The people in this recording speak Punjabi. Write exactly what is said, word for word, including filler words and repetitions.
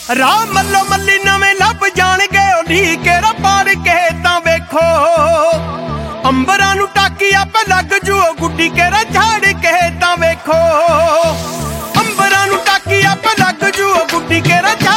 ਰਾਹ ਮੱਲੋ ਮੱਲੀ ਨਵੇਂ ਲੱਭ ਜਾਣਗੇ ਓਲੀ ਕੇਰਾ ਪਾੜ ਕੇ ਤਾਂ ਵੇਖੋ ਅੰਬਰਾਂ ਨੂੰ ਟਾਕੀ ਆਪੇ ਲੱਗ ਜੂ ਗੁੱਡੀ ਕੇਰਾ